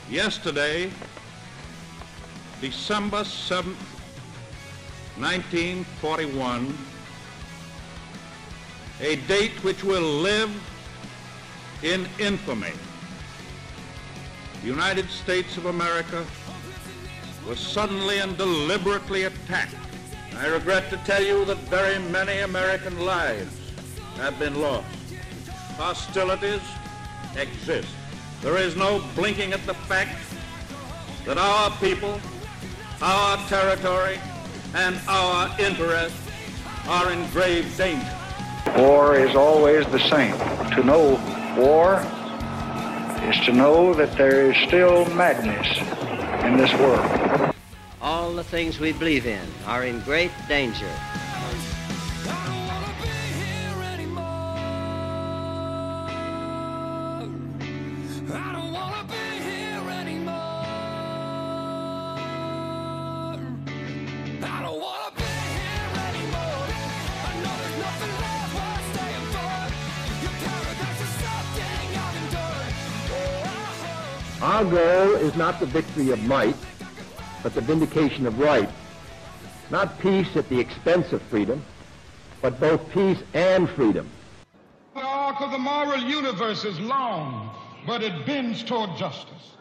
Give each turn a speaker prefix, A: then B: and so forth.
A: Yesterday, December 7th, 1941, a date which will live in infamy. The United States of America was suddenly and deliberately attacked. I regret to tell you that very many American lives have been lost. Hostilities exist. There is no blinking at the fact that our people, our territory, and our interests are in grave danger.
B: War is always the same. To know war is to know that there is still madness in this world.
C: All the things we believe in are in great danger.
D: Our goal is not the victory of might, but the vindication of right. Not peace at the expense of freedom, but both peace and freedom.
E: The arc of the moral universe is long, but it bends toward justice.